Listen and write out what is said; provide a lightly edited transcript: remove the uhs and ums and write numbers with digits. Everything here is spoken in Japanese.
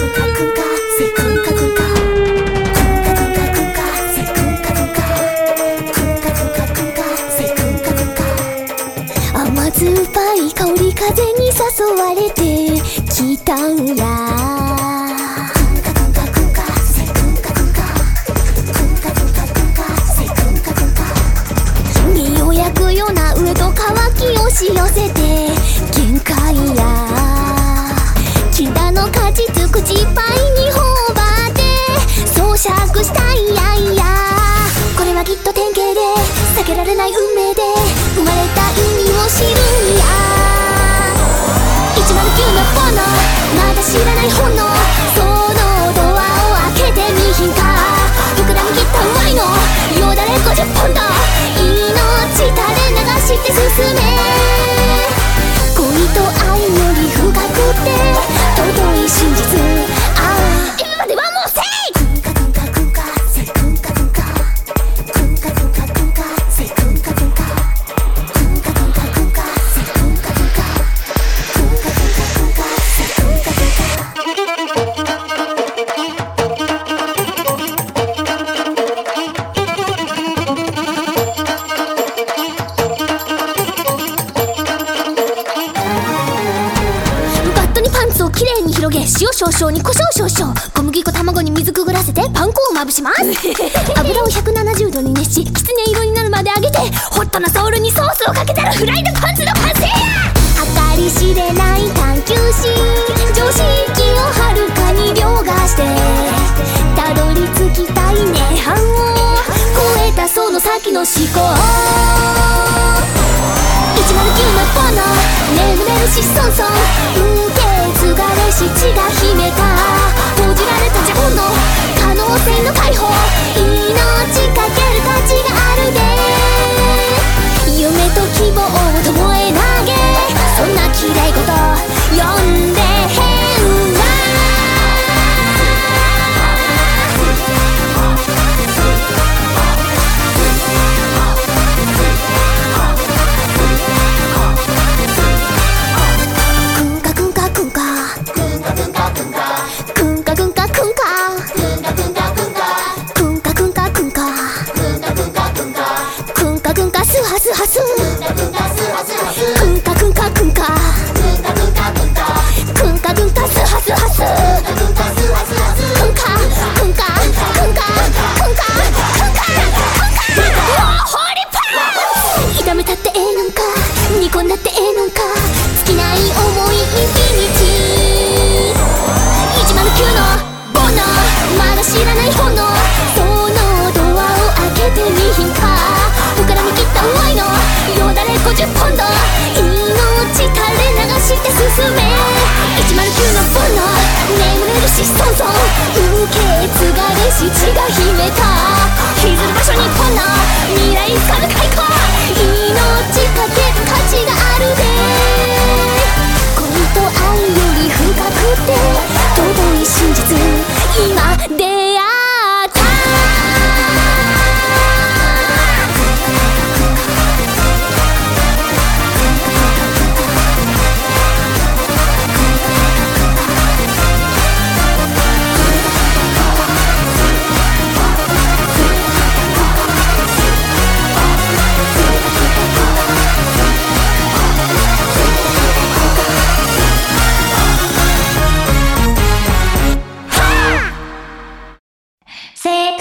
甘酸っぱい香り風に誘われてきたんや。身を焼くような上と乾き押し寄せて限界や。木田の果実口いっぱいに頬張って咀嚼したいやいや。これはきっと典型で避けられない運命で生まれた意味を知るんや。109の炎、まだ知らない炎、そのドアを開けてみひんか。膨らみきったワイのよだれ50ポンド、命垂れ流して進め。恋と愛より深くて尊い真実、ああ今まではもうせい。きれいに広げ、塩少々に胡椒少々、小麦粉卵に水くぐらせてパン粉をまぶします油を170度に熱し、きつね色になるまで揚げて、ホットなソウルにソースをかけたらフライドパンツの完成や。計り知れない探求心、常識をはるかに凌駕してたどり着きたい涅槃を超えたその先の思考。109の炎、眠れるしソンソン、受け継がれし血が秘めた閉じられた自分の可能性の解放、命かける価値があるで。夢と希望を共え投げ、そんな綺麗事呼んで変な。スハスクンカクンカクンカクンカクンカスハスハスクンカクンカクンカクンカクンカホーリーパン。炒めたってええのんか、煮込んだってええのんか、尽きない想いインフィニティ。109の炎、まだ知らない炎、そのドアを開けてみひんか。膨らみきったワイのよだれ50ポンド、命垂れ流して進め。109の炎、眠れるしソンソン、受け継がれし血が秘めた。引きずる場所日本の未来つかむ開口。